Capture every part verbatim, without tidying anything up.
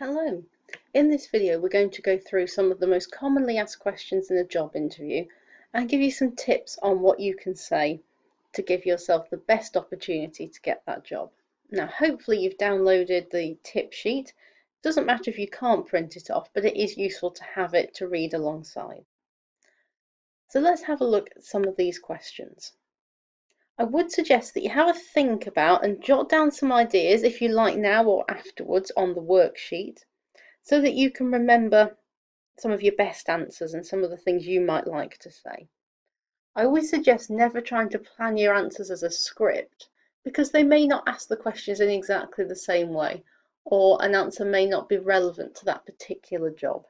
Hello. In this video we're going to go through some of the most commonly asked questions in a job interview and give you some tips on what you can say to give yourself the best opportunity to get that job. Now hopefully you've downloaded the tip sheet. It doesn't matter if you can't print it off, but it is useful to have it to read alongside. So let's have a look at some of these questions. I would suggest that you have a think about and jot down some ideas, if you like now or afterwards, on the worksheet, so that you can remember some of your best answers and some of the things you might like to say. I always suggest never trying to plan your answers as a script, because they may not ask the questions in exactly the same way, or an answer may not be relevant to that particular job.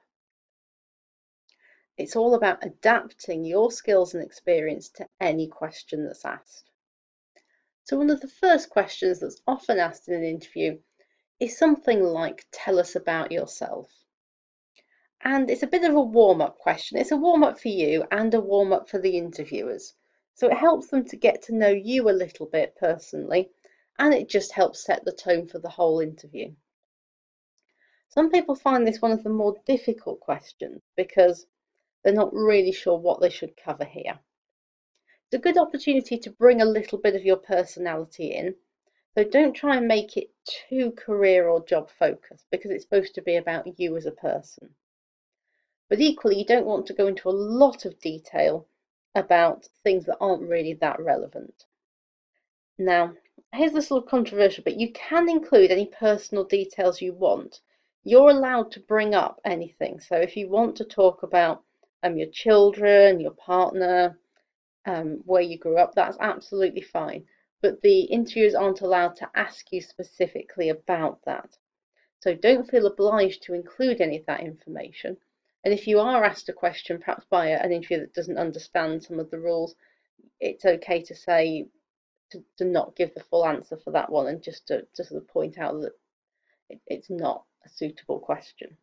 It's all about adapting your skills and experience to any question that's asked. So one of the first questions that's often asked in an interview is something like, tell us about yourself. And it's a bit of a warm-up question. It's a warm-up for you and a warm-up for the interviewers. So it helps them to get to know you a little bit personally, and it just helps set the tone for the whole interview. Some people find this one of the more difficult questions because they're not really sure what they should cover here. It's a good opportunity to bring a little bit of your personality in. So don't try and make it too career or job focused, because it's supposed to be about you as a person. But equally, you don't want to go into a lot of detail about things that aren't really that relevant. Now, here's this little controversial bit. You can include any personal details you want. You're allowed to bring up anything. So if you want to talk about um, your children, your partner, um, where you grew up, that's absolutely fine. But the interviewers aren't allowed to ask you specifically about that. So don't feel obliged to include any of that information. And if you are asked a question, perhaps by an interviewer that doesn't understand some of the rules, it's okay to say to, to not give the full answer for that one, and just to, to sort of point out that it, it's not a suitable question.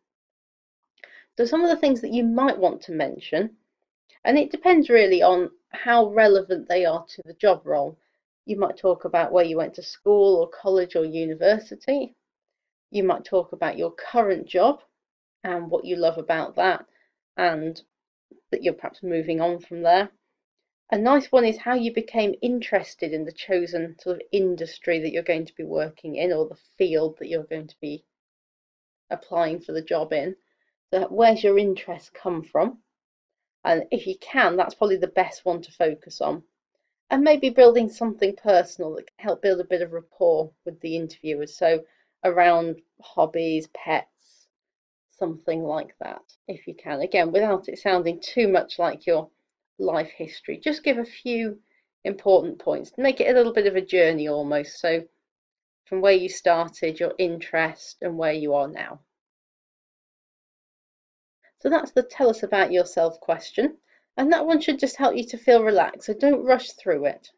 So some of the things that you might want to mention, and it depends really on how relevant they are to the job role. You might talk about where you went to school or college or university. You might talk about your current job and what you love about that, and that you're perhaps moving on from there. A nice one is how you became interested in the chosen sort of industry that you're going to be working in, or the field that you're going to be applying for the job in. So where's your interest come from? And if you can, that's probably the best one to focus on. And maybe building something personal that can help build a bit of rapport with the interviewers. So around hobbies, pets, something like that, if you can. Again, without it sounding too much like your life history, just give a few important points. Make it a little bit of a journey almost. So from where you started, your interest, and where you are now. So that's the tell us about yourself question. And that one should just help you to feel relaxed. So don't rush through it.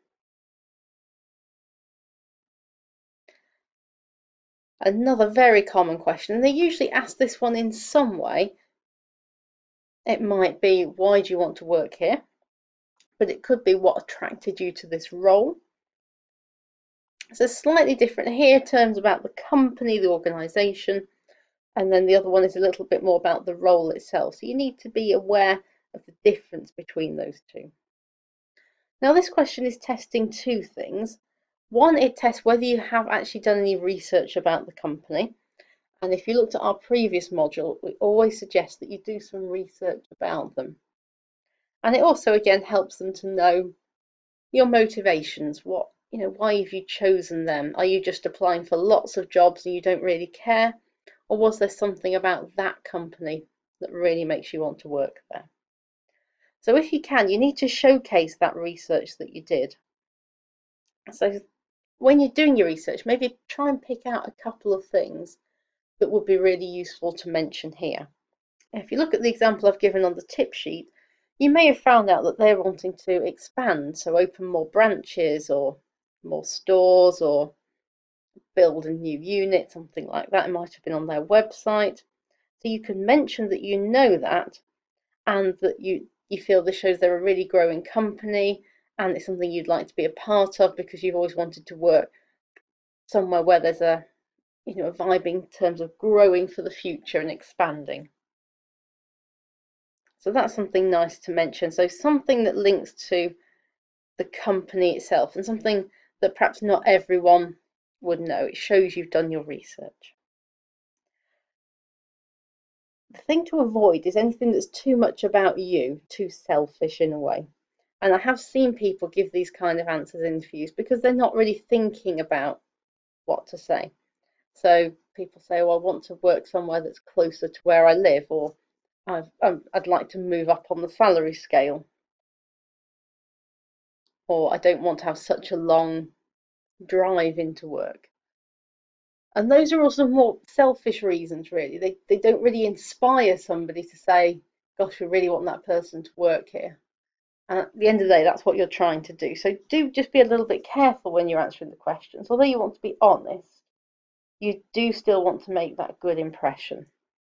Another very common question, and they usually ask this one in some way. It might be, why do you want to work here? But it could be, what attracted you to this role? So slightly different here, terms about the company, the organisation, and then the other one is a little bit more about the role itself. So you need to be aware of the difference between those two. Now this question is testing two things. One, it tests whether you have actually done any research about the company. And if you looked at our previous module, we always suggest that you do some research about them. And it also, again, helps them to know your motivations. What, you know, why have you chosen them? Are you just applying for lots of jobs and you don't really care? Or was there something about that company that really makes you want to work there? So if you can, you need to showcase that research that you did. So when you're doing your research, maybe try and pick out a couple of things that would be really useful to mention here. If you look at the example I've given on the tip sheet, you may have found out that they're wanting to expand, so open more branches or more stores or build a new unit, something like that. It might have been on their website. So you can mention that you know that, and that you, you feel this shows they're a really growing company and it's something you'd like to be a part of because you've always wanted to work somewhere where there's a you know, a vibe in terms of growing for the future and expanding. So that's something nice to mention. So something that links to the company itself and something that perhaps not everyone would know. It shows you've done your research. The thing to avoid is anything that's too much about you, too selfish in a way. And I have seen people give these kind of answers in interviews because they're not really thinking about what to say. So people say, well, I want to work somewhere that's closer to where I live, or I've, um, I'd like to move up on the salary scale, or I don't want to have such a long drive into work. And those are also more selfish reasons, really. They, they don't really inspire somebody to say, gosh, we really want that person to work here. And at the end of the day, that's what you're trying to do. So do just be a little bit careful when you're answering the questions. Although you want to be honest, you do still want to make that good impression.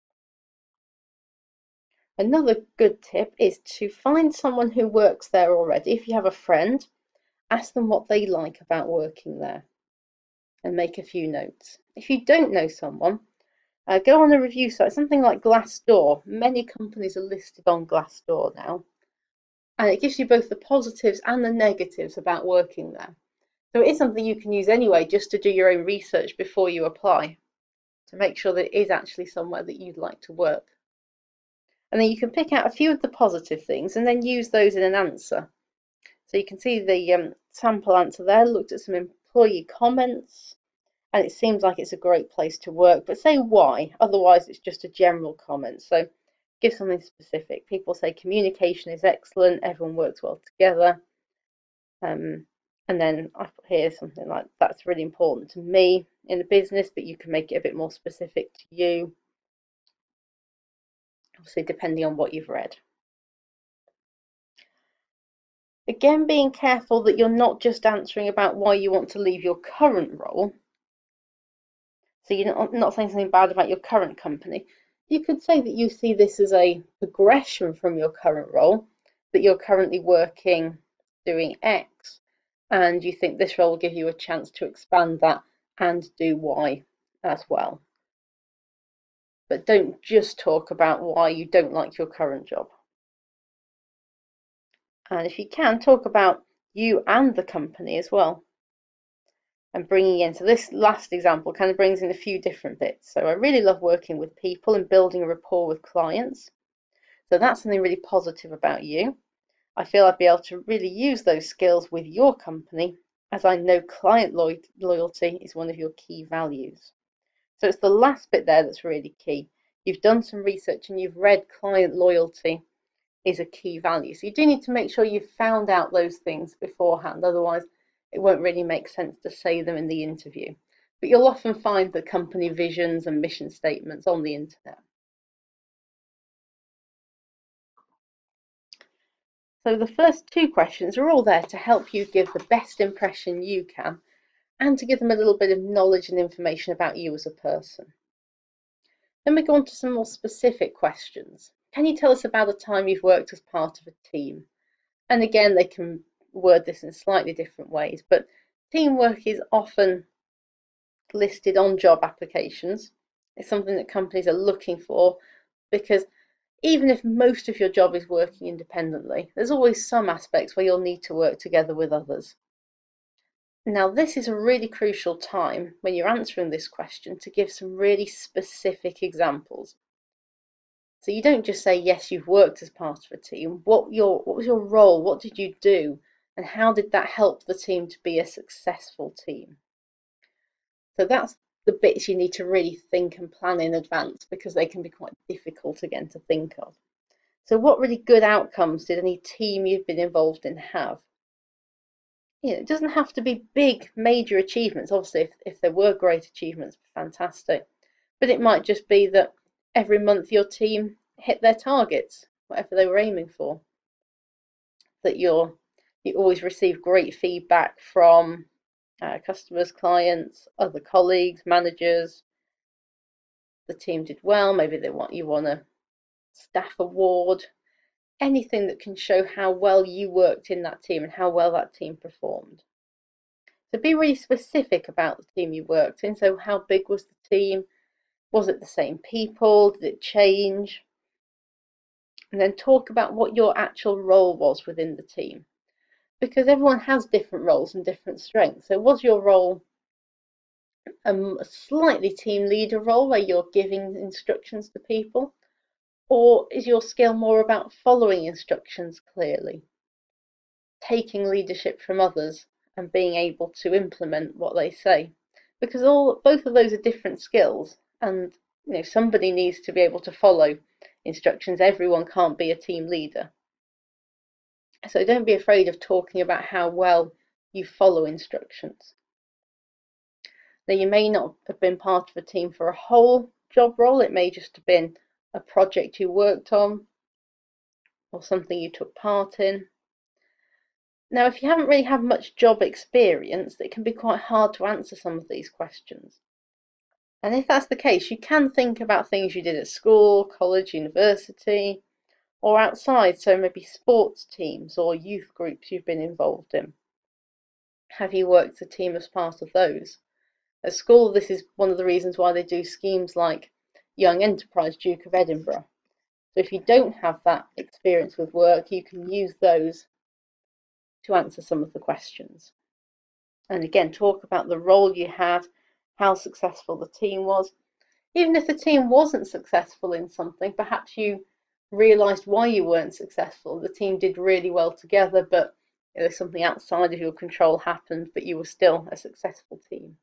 Another good tip is to find someone who works there already. If you have a friend, ask them what they like about working there and make a few notes. If you don't know someone, uh, go on a review site, something like Glassdoor. Many companies are listed on Glassdoor now, and it gives you both the positives and the negatives about working there. So it is something you can use anyway, just to do your own research before you apply, to make sure that it is actually somewhere that you'd like to work. And then you can pick out a few of the positive things and then use those in an answer. So you can see the um, sample answer there, looked at some employee comments, and it seems like it's a great place to work, but say why, otherwise it's just a general comment. So give something specific. People say communication is excellent, everyone works well together. Um, and then I put here something like, that's really important to me in the business, but you can make it a bit more specific to you, obviously depending on what you've read. Again, being careful that you're not just answering about why you want to leave your current role. So you're not, not saying something bad about your current company. You could say that you see this as a progression from your current role, that you're currently working doing X, and you think this role will give you a chance to expand that and do Y as well. But don't just talk about why you don't like your current job. And if you can, talk about you and the company as well. And bringing in, so this last example kind of brings in a few different bits. So I really love working with people and building a rapport with clients. So that's something really positive about you. I feel I'd be able to really use those skills with your company, as I know client lo loyalty is one of your key values. So it's the last bit there that's really key. You've done some research and you've read client loyalty is a key value. So you do need to make sure you've found out those things beforehand, otherwise it won't really make sense to say them in the interview. But you'll often find the company visions and mission statements on the internet. So the first two questions are all there to help you give the best impression you can and to give them a little bit of knowledge and information about you as a person. Then we go on to some more specific questions. Can you tell us about a time you've worked as part of a team? And again, they can word this in slightly different ways, but teamwork is often listed on job applications. It's something that companies are looking for because even if most of your job is working independently, there's always some aspects where you'll need to work together with others. Now, this is a really crucial time when you're answering this question to give some really specific examples. So you don't just say, yes, you've worked as part of a team. What your what was your role? What did you do? And how did that help the team to be a successful team? So that's the bits you need to really think and plan in advance because they can be quite difficult again to think of. So what really good outcomes did any team you've been involved in have? You know, it doesn't have to be big, major achievements. Obviously, if, if there were great achievements, fantastic. But it might just be that every month your team hit their targets, whatever they were aiming for. That you're, you always receive great feedback from uh, customers, clients, other colleagues, managers. The team did well. Maybe they want you won a staff award. Anything that can show how well you worked in that team and how well that team performed. So be really specific about the team you worked in. So how big was the team? Was it the same people? Did it change? And then talk about what your actual role was within the team, because everyone has different roles and different strengths. So was your role um, a slightly team leader role where you're giving instructions to people, or is your skill more about following instructions clearly, taking leadership from others and being able to implement what they say? Because all both of those are different skills, and you know somebody needs to be able to follow instructions. Everyone can't be a team leader. So don't be afraid of talking about how well you follow instructions. Now, you may not have been part of a team for a whole job role. It may just have been a project you worked on or something you took part in. Now, if you haven't really had much job experience, it can be quite hard to answer some of these questions. And if that's the case, you can think about things you did at school, college, university, or outside, so maybe sports teams or youth groups you've been involved in. Have you worked as a team as part of those? At school, this is one of the reasons why they do schemes like Young Enterprise Duke of Edinburgh. So if you don't have that experience with work, you can use those to answer some of the questions. And again, talk about the role you had, how successful the team was. Even if the team wasn't successful in something, perhaps you realised why you weren't successful. The team did really well together, but you know, something outside of your control happened, but you were still a successful team.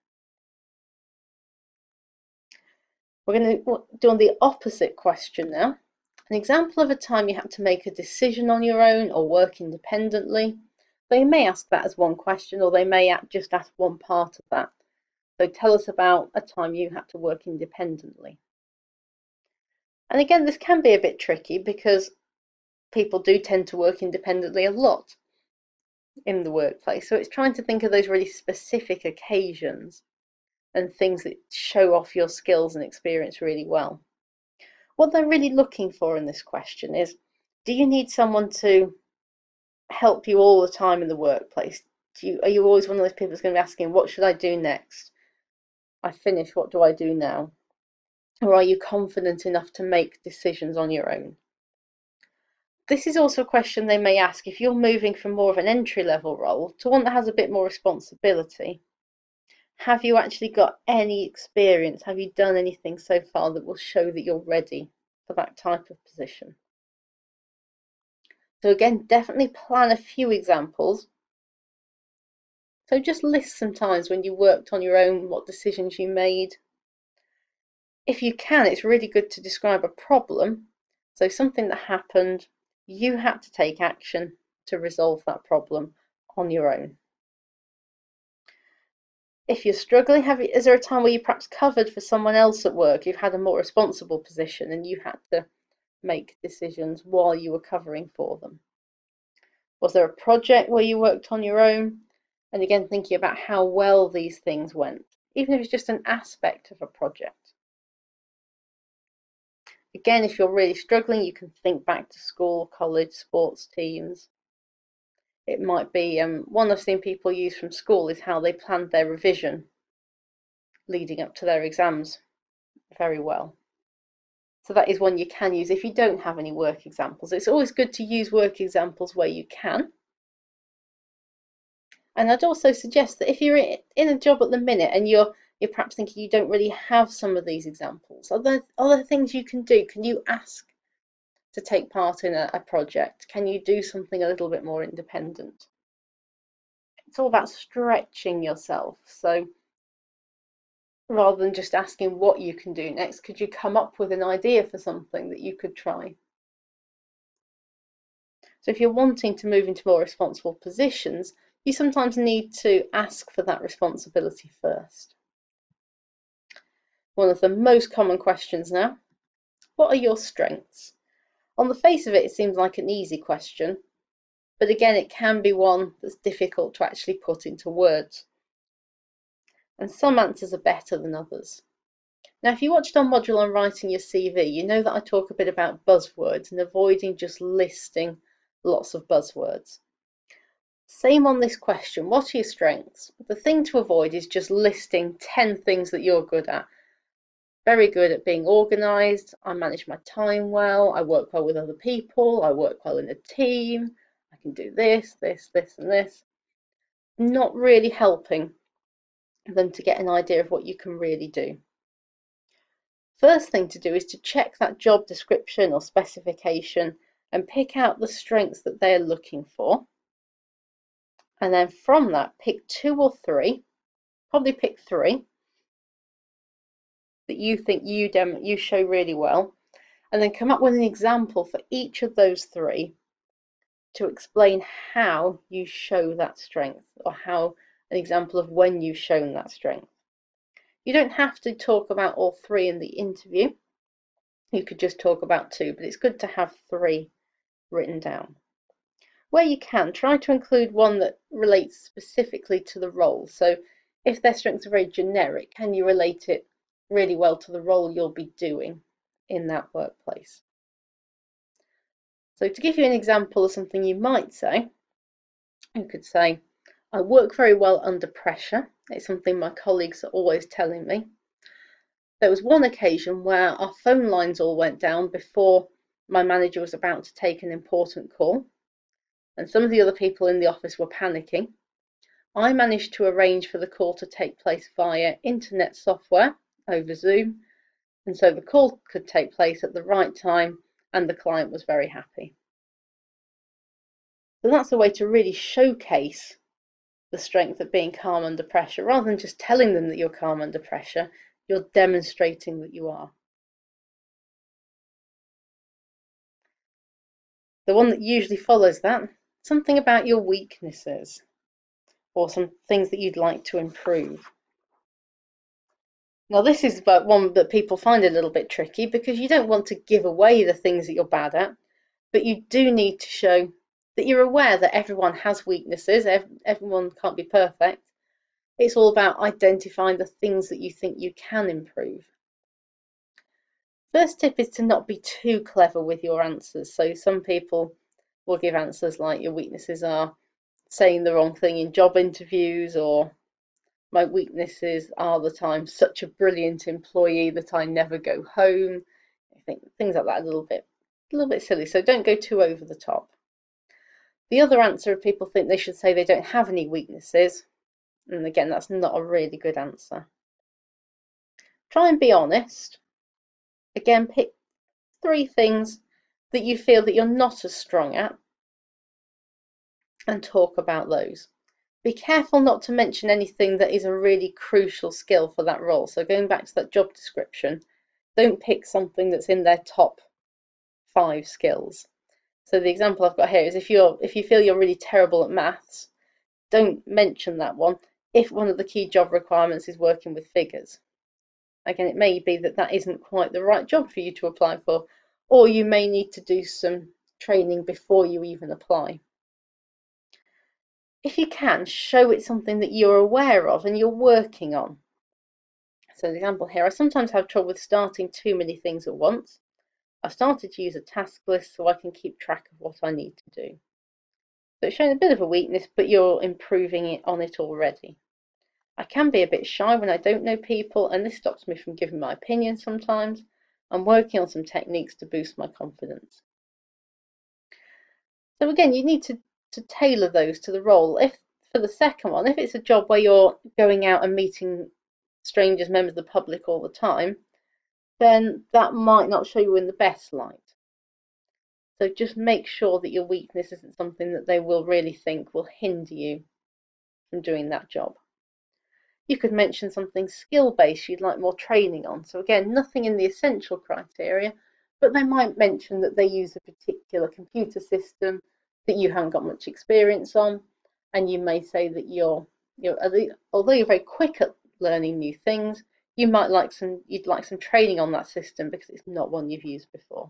We're going to do on the opposite question now. An example of a time you had to make a decision on your own or work independently. They may ask that as one question, or they may just ask one part of that. So tell us about a time you had to work independently. And again, this can be a bit tricky because people do tend to work independently a lot in the workplace. So it's trying to think of those really specific occasions and things that show off your skills and experience really well. What they're really looking for in this question is, do you need someone to help you all the time in the workplace? Do you, are you always one of those people that's going to be asking, what should I do next? I finish, what do I do now? Or are you confident enough to make decisions on your own? This is also a question they may ask if you're moving from more of an entry-level role to one that has a bit more responsibility. Have you actually got any experience? Have you done anything so far that will show that you're ready for that type of position? So again, definitely plan a few examples. So just list some times when you worked on your own, what decisions you made. If you can, it's really good to describe a problem. So something that happened, you had to take action to resolve that problem on your own. If you're struggling, have you, is there a time where you perhaps covered for someone else at work? You've had a more responsible position and you had to make decisions while you were covering for them. Was there a project where you worked on your own? And again, thinking about how well these things went, even if it's just an aspect of a project. Again, if you're really struggling, you can think back to school, college, sports teams. It might be, um, one I've seen people use from school is how they planned their revision leading up to their exams very well. So that is one you can use if you don't have any work examples. It's always good to use work examples where you can. And I'd also suggest that if you're in a job at the minute and you're you're perhaps thinking you don't really have some of these examples, are there other things you can do? Can you ask to take part in a, a project? Can you do something a little bit more independent? It's all about stretching yourself. So rather than just asking what you can do next, could you come up with an idea for something that you could try? So if you're wanting to move into more responsible positions, you sometimes need to ask for that responsibility first. One of the most common questions now, what are your strengths? On the face of it, it seems like an easy question, but again, it can be one that's difficult to actually put into words. And some answers are better than others. Now, if you watched our module on writing your C V, you know that I talk a bit about buzzwords and avoiding just listing lots of buzzwords. Same on this question, what are your strengths? The thing to avoid is just listing ten things that you're good at. Very good at being organised, I manage my time well, I work well with other people, I work well in a team, I can do this, this, this and this. Not really helping them to get an idea of what you can really do. First thing to do is to check that job description or specification and pick out the strengths that they're looking for. And then from that, pick two or three, probably pick three, that you think you, dem you show really well, and then come up with an example for each of those three to explain how you show that strength, or how an example of when you've shown that strength. You don't have to talk about all three in the interview. You could just talk about two, but it's good to have three written down. Where you can, try to include one that relates specifically to the role. So if their strengths are very generic, can you relate it really well to the role you'll be doing in that workplace? So to give you an example of something you might say, you could say, I work very well under pressure. It's something my colleagues are always telling me. There was one occasion where our phone lines all went down before my manager was about to take an important call, and some of the other people in the office were panicking. I managed to arrange for the call to take place via internet software over Zoom, and so the call could take place at the right time and the client was very happy. So that's a way to really showcase the strength of being calm under pressure. Rather than just telling them that you're calm under pressure, you're demonstrating that you are. The one that usually follows that, something about your weaknesses or some things that you'd like to improve. Now this is about one that people find a little bit tricky because you don't want to give away the things that you're bad at, but you do need to show that you're aware that everyone has weaknesses, everyone can't be perfect. It's all about identifying the things that you think you can improve. First tip is to not be too clever with your answers. So some people will give answers like your weaknesses are saying the wrong thing in job interviews, or my weaknesses are that I'm such a brilliant employee that I never go home. I think things like that are a little bit, a little bit silly. So don't go too over the top. The other answer, if people think they should say they don't have any weaknesses, and again, that's not a really good answer. Try and be honest. Again, pick three things that you feel that you're not as strong at and talk about those. Be careful not to mention anything that is a really crucial skill for that role. So going back to that job description, don't pick something that's in their top five skills. So the example I've got here is if you're if you feel you're really terrible at maths, don't mention that one if one of the key job requirements is working with figures. Again, it may be that that isn't quite the right job for you to apply for, or you may need to do some training before you even apply. If you can, show it something that you're aware of and you're working on. So the example here, I sometimes have trouble with starting too many things at once. I've started to use a task list so I can keep track of what I need to do. So it's showing a bit of a weakness, but you're improving it on it already. I can be a bit shy when I don't know people, and this stops me from giving my opinion sometimes. I'm working on some techniques to boost my confidence. So again, you need to, to tailor those to the role. If for the second one, if it's a job where you're going out and meeting strangers, members of the public all the time, then that might not show you in the best light. So just make sure that your weakness isn't something that they will really think will hinder you from doing that job. You could mention something skill-based you'd like more training on. So again, nothing in the essential criteria, but they might mention that they use a particular computer system that you haven't got much experience on, and you may say that you're, you're although you're very quick at learning new things, you might like some you'd like some training on that system because it's not one you've used before.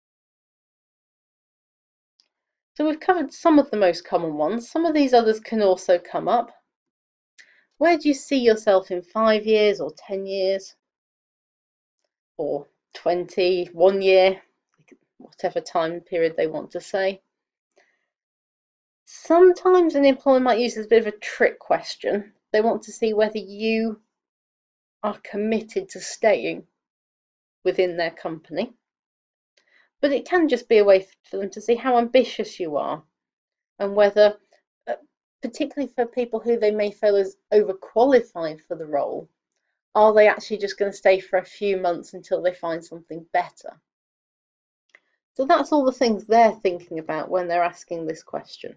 So we've covered some of the most common ones. Some of these others can also come up. Where do you see yourself in five years or ten years or twenty, one year, whatever time period they want to say? Sometimes an employer might use this as a bit of a trick question. They want to see whether you are committed to staying within their company. But it can just be a way for them to see how ambitious you are and whether, uh, particularly for people who they may feel as overqualified for the role, are they actually just going to stay for a few months until they find something better? So that's all the things they're thinking about when they're asking this question.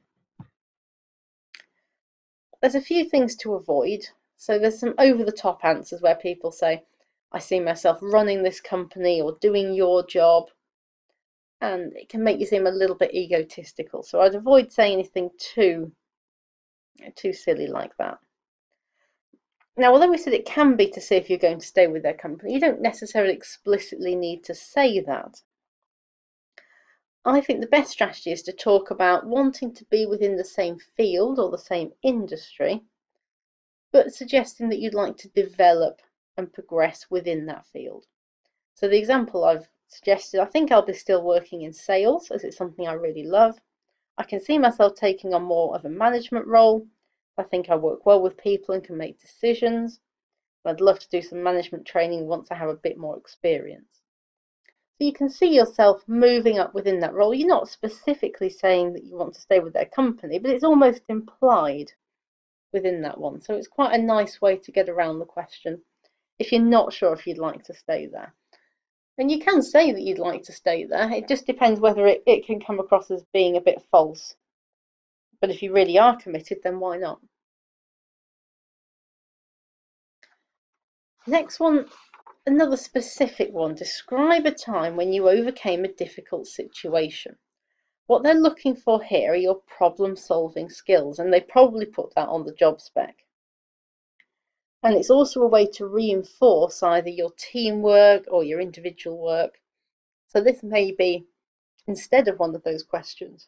There's a few things to avoid. So there's some over-the-top answers where people say, I see myself running this company or doing your job. And it can make you seem a little bit egotistical. So I'd avoid saying anything too, too silly like that. Now, although we said it can be to see if you're going to stay with their company, you don't necessarily explicitly need to say that. I think the best strategy is to talk about wanting to be within the same field or the same industry, but suggesting that you'd like to develop and progress within that field. So the example I've suggested, I think I'll be still working in sales as it's something I really love. I can see myself taking on more of a management role. I think I work well with people and can make decisions. I'd love to do some management training once I have a bit more experience. So you can see yourself moving up within that role. You're not specifically saying that you want to stay with their company, but it's almost implied within that one. So it's quite a nice way to get around the question if you're not sure if you'd like to stay there. And you can say that you'd like to stay there. It just depends whether it, it can come across as being a bit false. But if you really are committed, then why not? Next one, another specific one. Describe a time when you overcame a difficult situation. What they're looking for here are your problem-solving skills, and they probably put that on the job spec. And it's also a way to reinforce either your teamwork or your individual work. So this may be instead of one of those questions.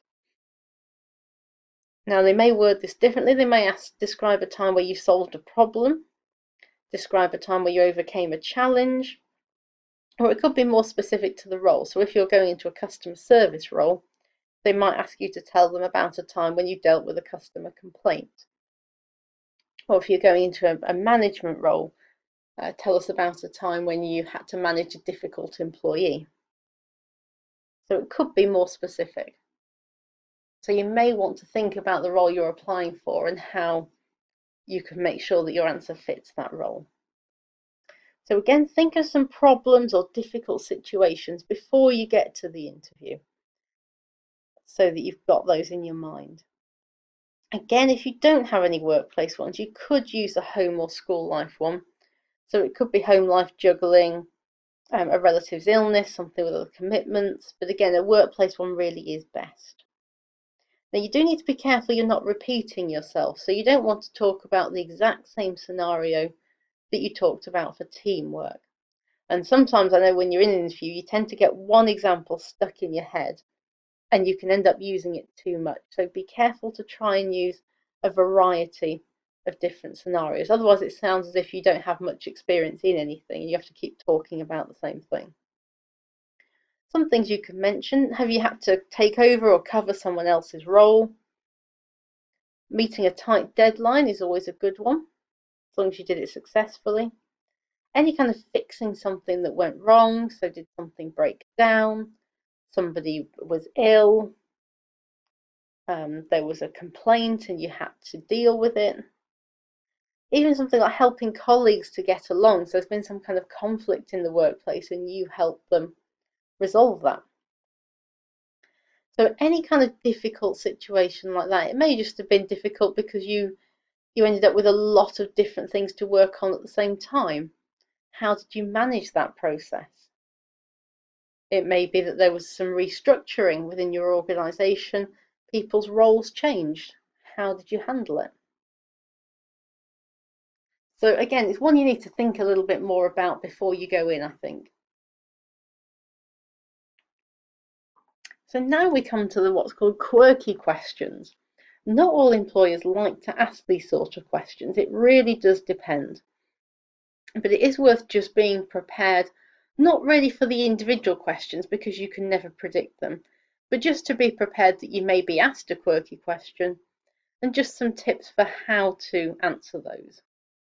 Now they may word this differently. They may ask, describe a time where you solved a problem, describe a time where you overcame a challenge, or it could be more specific to the role. So if you're going into a customer service role, they might ask you to tell them about a time when you dealt with a customer complaint. Or if you're going into a, a management role, uh, tell us about a time when you had to manage a difficult employee. So it could be more specific. So you may want to think about the role you're applying for and how you can make sure that your answer fits that role. So again, think of some problems or difficult situations before you get to the interview so that you've got those in your mind. Again, if you don't have any workplace ones, you could use a home or school life one. So it could be home life juggling, um, a relative's illness, something with other commitments. But again, a workplace one really is best. Now you do need to be careful you're not repeating yourself. So you don't want to talk about the exact same scenario that you talked about for teamwork. And sometimes I know when you're in an interview, you tend to get one example stuck in your head and you can end up using it too much. So be careful to try and use a variety of different scenarios. Otherwise it sounds as if you don't have much experience in anything and you have to keep talking about the same thing. Some things you can mention: have you had to take over or cover someone else's role? Meeting a tight deadline is always a good one, as long as you did it successfully. Any kind of fixing something that went wrong, so did something break down, somebody was ill, um, there was a complaint and you had to deal with it. Even something like helping colleagues to get along, so there's been some kind of conflict in the workplace and you help them resolve that. So any kind of difficult situation like that, it may just have been difficult because you you ended up with a lot of different things to work on at the same time. How did you manage that process? It may be that there was some restructuring within your organisation, people's roles changed. How did you handle it? So again, it's one you need to think a little bit more about before you go in, I think. So now we come to the what's called quirky questions. Not all employers like to ask these sort of questions. It really does depend. But it is worth just being prepared, not really for the individual questions because you can never predict them, but just to be prepared that you may be asked a quirky question, and just some tips for how to answer those.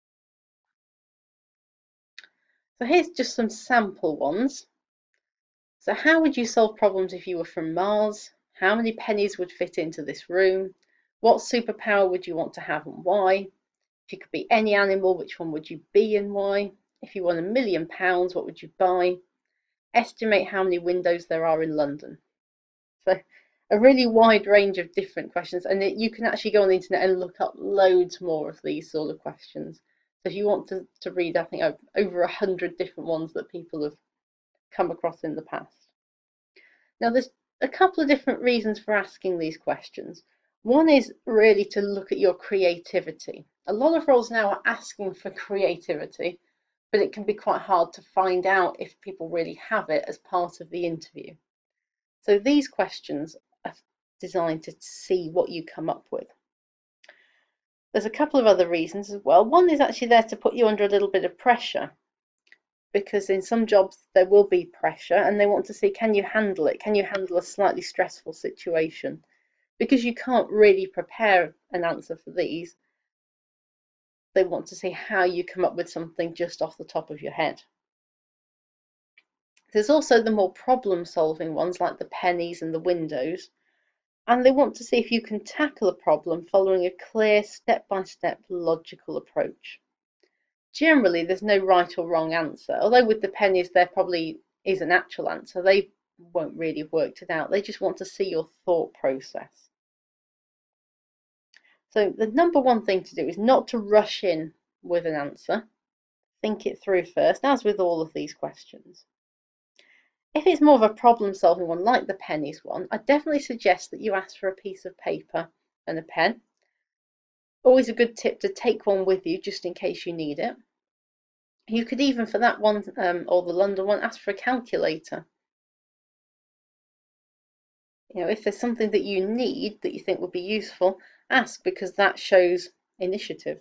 So here's just some sample ones. So how would you solve problems if you were from Mars? How many pennies would fit into this room? What superpower would you want to have and why? If you could be any animal, which one would you be and why? If you won a million pounds, what would you buy? Estimate how many windows there are in London. So a really wide range of different questions, and it, you can actually go on the internet and look up loads more of these sort of questions. So if you want to, to read, I think over a hundred different ones that people have come across in the past. Now there's a couple of different reasons for asking these questions. One is really to look at your creativity. A lot of roles now are asking for creativity, but it can be quite hard to find out if people really have it as part of the interview. So these questions are designed to see what you come up with. There's a couple of other reasons as well. One is actually there to put you under a little bit of pressure, because in some jobs there will be pressure and they want to see, can you handle it? Can you handle a slightly stressful situation? Because you can't really prepare an answer for these, they want to see how you come up with something just off the top of your head. There's also the more problem-solving ones like the pennies and the windows, and they want to see if you can tackle a problem following a clear step-by-step logical approach. Generally, there's no right or wrong answer, although with the pennies there probably is an actual answer. They won't really have worked it out. They just want to see your thought process. So the number one thing to do is not to rush in with an answer. Think it through first, as with all of these questions. If it's more of a problem-solving one, like the pennies one, I definitely suggest that you ask for a piece of paper and a pen. Always a good tip to take one with you, just in case you need it. You could even, for that one, um, or the London one, ask for a calculator. You know, if there's something that you need that you think would be useful, ask, because that shows initiative.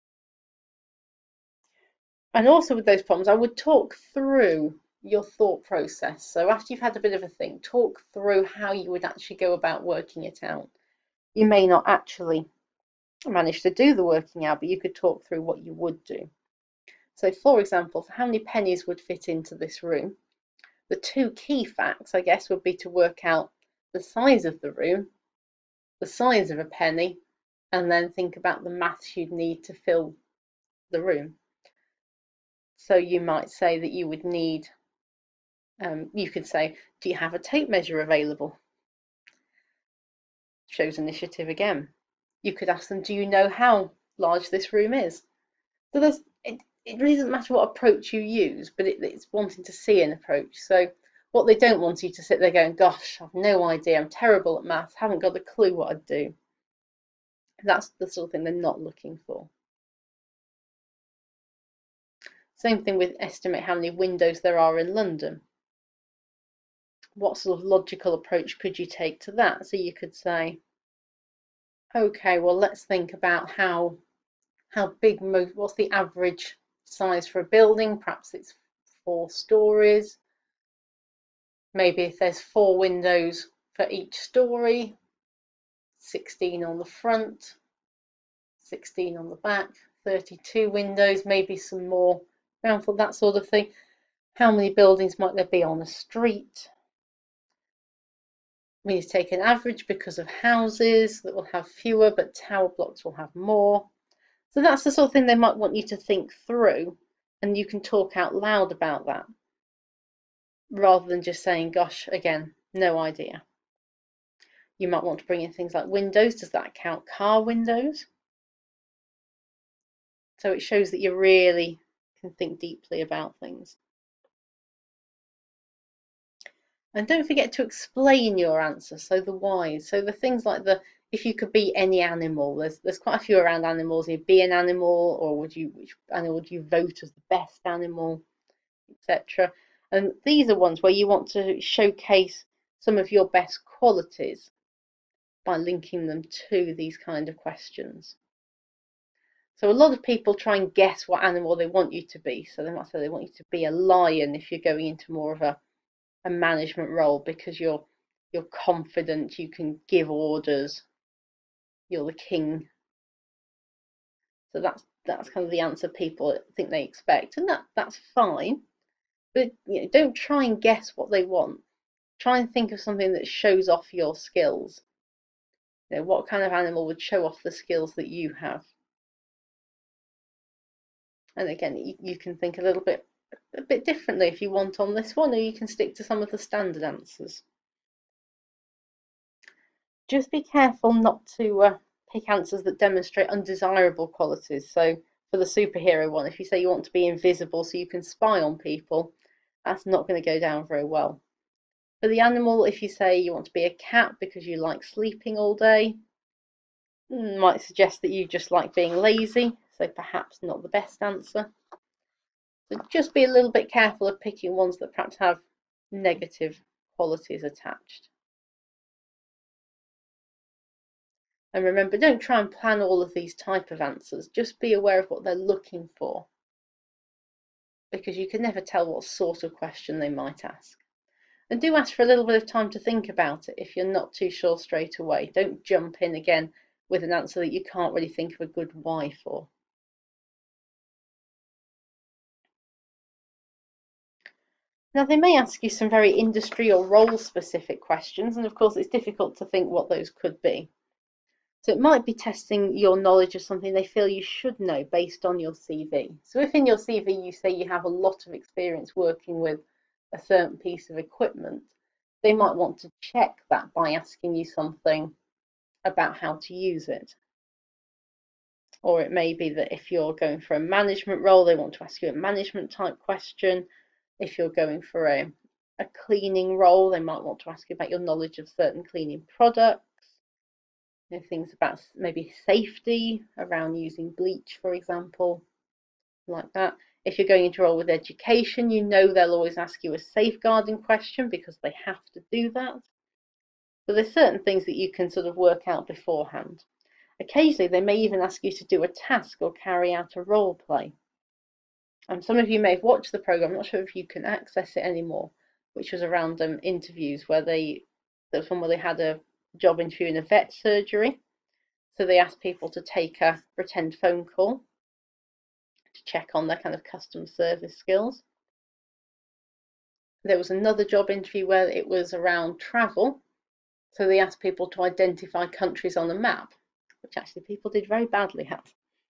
And also with those problems, I would talk through your thought process. So after you've had a bit of a think, talk through how you would actually go about working it out. You may not actually manage to do the working out, but you could talk through what you would do. So for example, how many pennies would fit into this room? The two key facts, I guess, would be to work out the size of the room, the size of a penny, and then think about the maths you'd need to fill the room. So you might say that you would need, um, you could say, do you have a tape measure available? Shows initiative again. You could ask them, do you know how large this room is? So there's, it, it really doesn't matter what approach you use, but it, it's wanting to see an approach. So what they don't want you to sit there going, gosh, I've no idea, I'm terrible at maths, haven't got a clue what I'd do. That's the sort of thing they're not looking for. Same thing with estimate how many windows there are in London. What sort of logical approach could you take to that? So you could say, okay, well, let's think about how how big, what's the average size for a building? Perhaps it's four stories. Maybe if there's four windows for each story, sixteen on the front, sixteen on the back, thirty-two windows, maybe some more around for that sort of thing. How many buildings might there be on a street? We need to take an average because of houses that will have fewer, but tower blocks will have more. So that's the sort of thing they might want you to think through, and you can talk out loud about that rather than just saying, gosh, again, no idea. You might want to bring in things like windows. Does that count car windows? So it shows that you really can think deeply about things. And don't forget to explain your answer, so the whys. So the things like the, if you could be any animal, there's there's quite a few around animals. You'd be an animal, or would you, which animal would you vote as the best animal, et cetera. And these are ones where you want to showcase some of your best qualities by linking them to these kind of questions. So a lot of people try and guess what animal they want you to be. So they might say they want you to be a lion if you're going into more of a a management role, because you're you're confident, you can give orders, you're the king. So that's that's kind of the answer people think they expect, and that that's fine. But you know, don't try and guess what they want. Try and think of something that shows off your skills. You know, what kind of animal would show off the skills that you have? And again, you, you can think a little bit a bit differently if you want on this one, or you can stick to some of the standard answers. Just be careful not to uh, pick answers that demonstrate undesirable qualities. So for the superhero one, if you say you want to be invisible so you can spy on people, that's not going to go down very well. For the animal, if you say you want to be a cat because you like sleeping all day, might suggest that you just like being lazy, so perhaps not the best answer. So just be a little bit careful of picking ones that perhaps have negative qualities attached. And remember, don't try and plan all of these type of answers. Just be aware of what they're looking for, because you can never tell what sort of question they might ask. And do ask for a little bit of time to think about it if you're not too sure straight away. Don't jump in again with an answer that you can't really think of a good why for. Now, they may ask you some very industry or role specific questions, and of course it's difficult to think what those could be. So it might be testing your knowledge of something they feel you should know based on your C V. So if in your C V you say you have a lot of experience working with a certain piece of equipment, they might want to check that by asking you something about how to use it. Or it may be that if you're going for a management role, they want to ask you a management type question. If you're going for a, a cleaning role, they might want to ask you about your knowledge of certain cleaning products. You know, things about maybe safety around using bleach, for example, like that. If you're going into a role with education, you know they'll always ask you a safeguarding question because they have to do that. So there's certain things that you can sort of work out beforehand. Occasionally, they may even ask you to do a task or carry out a role play. And some of you may have watched the program. I'm not sure if you can access it anymore, which was around um, interviews where they, there was one where they had a job interview in a vet surgery. So they asked people to take a pretend phone call to check on their kind of customer service skills. There was another job interview where it was around travel. So they asked people to identify countries on a map, which actually people did very badly at.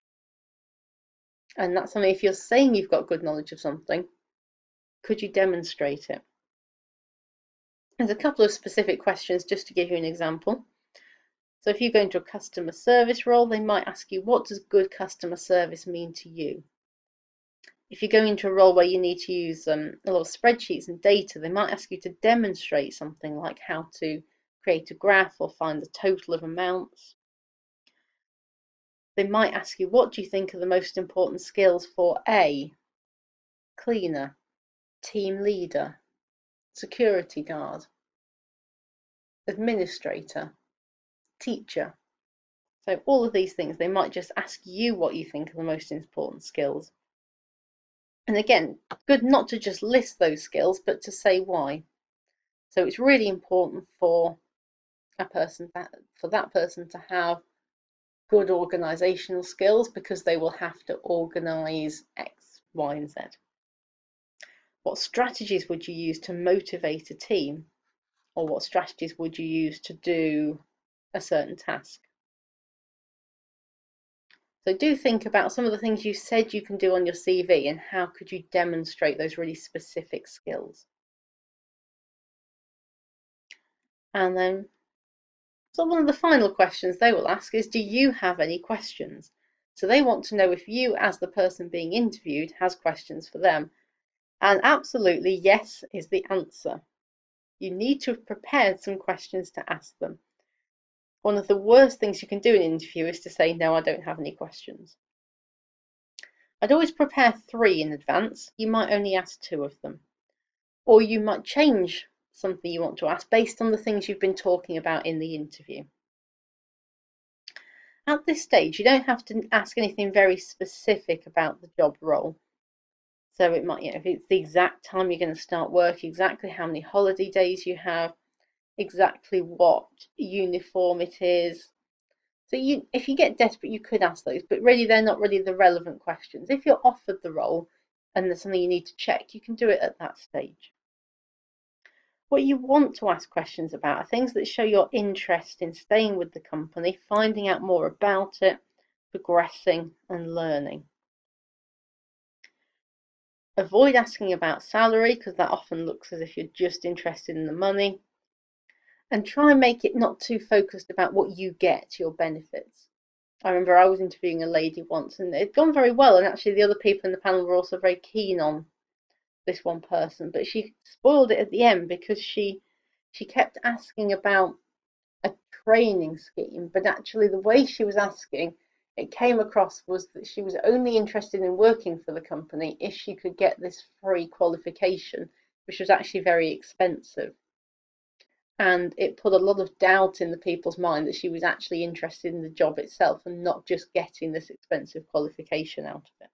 And that's something, if you're saying you've got good knowledge of something, could you demonstrate it? There's a couple of specific questions just to give you an example. So if you go into a customer service role, they might ask you, what does good customer service mean to you? If you're going into a role where you need to use um, a lot of spreadsheets and data, they might ask you to demonstrate something like how to create a graph or find the total of amounts. They might ask you, what do you think are the most important skills for a cleaner, team leader, security guard, administrator, teacher? So all of these things, they might just ask you what you think are the most important skills. And again, good not to just list those skills, but to say why. So it's really important for a person, that, for that person to have good organizational skills because they will have to organize X, Y, and Z. What strategies would you use to motivate a team? Or what strategies would you use to do a certain task? So do think about some of the things you said you can do on your C V and how could you demonstrate those really specific skills. And then, so one of the final questions they will ask is, do you have any questions? So they want to know if you, as the person being interviewed, has questions for them. And absolutely yes is the answer. You need to have prepared some questions to ask them. One of the worst things you can do in an interview is to say, no, I don't have any questions. I'd always prepare three in advance. You might only ask two of them. Or you might change something you want to ask based on the things you've been talking about in the interview. At this stage, you don't have to ask anything very specific about the job role. So it might, you know, if it's the exact time you're going to start work, exactly how many holiday days you have, exactly what uniform it is. So you, if you get desperate, you could ask those, but really they're not really the relevant questions. If you're offered the role and there's something you need to check, you can do it at that stage. What you want to ask questions about are things that show your interest in staying with the company, finding out more about it, progressing and learning. Avoid asking about salary because that often looks as if you're just interested in the money. And try and make it not too focused about what you get, your benefits. I remember I was interviewing a lady once and it had gone very well, and actually the other people in the panel were also very keen on this one person, but she spoiled it at the end because she she kept asking about a training scheme, but actually the way she was asking, it came across was that she was only interested in working for the company if she could get this free qualification, which was actually very expensive. And it put a lot of doubt in the people's mind that she was actually interested in the job itself and not just getting this expensive qualification out of it.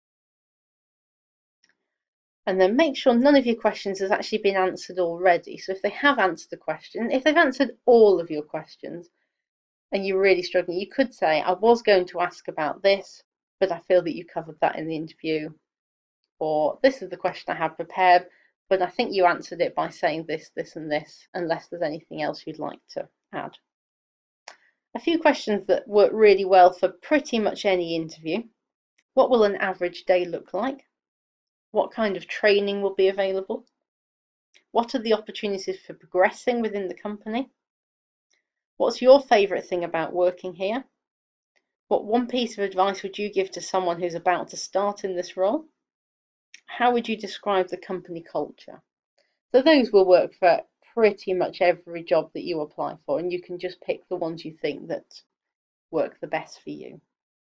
And then make sure none of your questions has actually been answered already. So if they have answered the question, if they've answered all of your questions and you're really struggling, you could say, I was going to ask about this, but I feel that you covered that in the interview. Or this is the question I had prepared, but I think you answered it by saying this, this and this, unless there's anything else you'd like to add. A few questions that work really well for pretty much any interview. What will an average day look like? What kind of training will be available? What are the opportunities for progressing within the company? What's your favourite thing about working here? What one piece of advice would you give to someone who's about to start in this role? How would you describe the company culture? So those will work for pretty much every job that you apply for, and you can just pick the ones you think that work the best for you.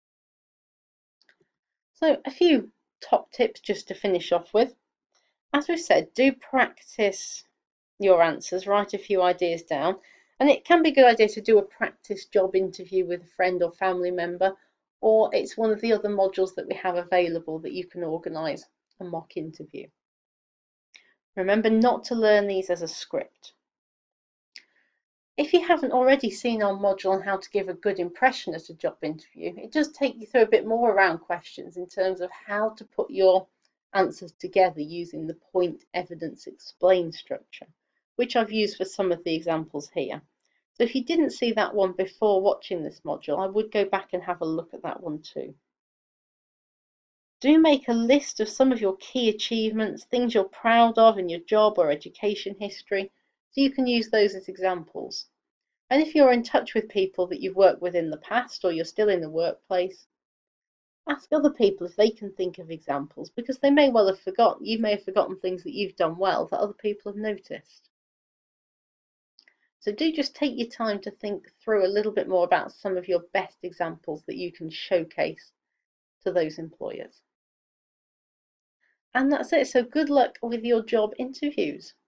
So a few top tips just to finish off with. As we've said, do practice your answers, write a few ideas down, and it can be a good idea to do a practice job interview with a friend or family member, or it's one of the other modules that we have available that you can organise a mock interview. Remember not to learn these as a script. If you haven't already seen our module on how to give a good impression at a job interview, it does take you through a bit more around questions in terms of how to put your answers together using the point, evidence, explain structure, which I've used for some of the examples here. So if you didn't see that one before watching this module, I would go back and have a look at that one too. Do make a list of some of your key achievements, things you're proud of in your job or education history, so you can use those as examples. And if you're in touch with people that you've worked with in the past or you're still in the workplace, ask other people if they can think of examples, because they may well have forgotten. You may have forgotten things that you've done well that other people have noticed. So do just take your time to think through a little bit more about some of your best examples that you can showcase to those employers. And that's it. So good luck with your job interviews.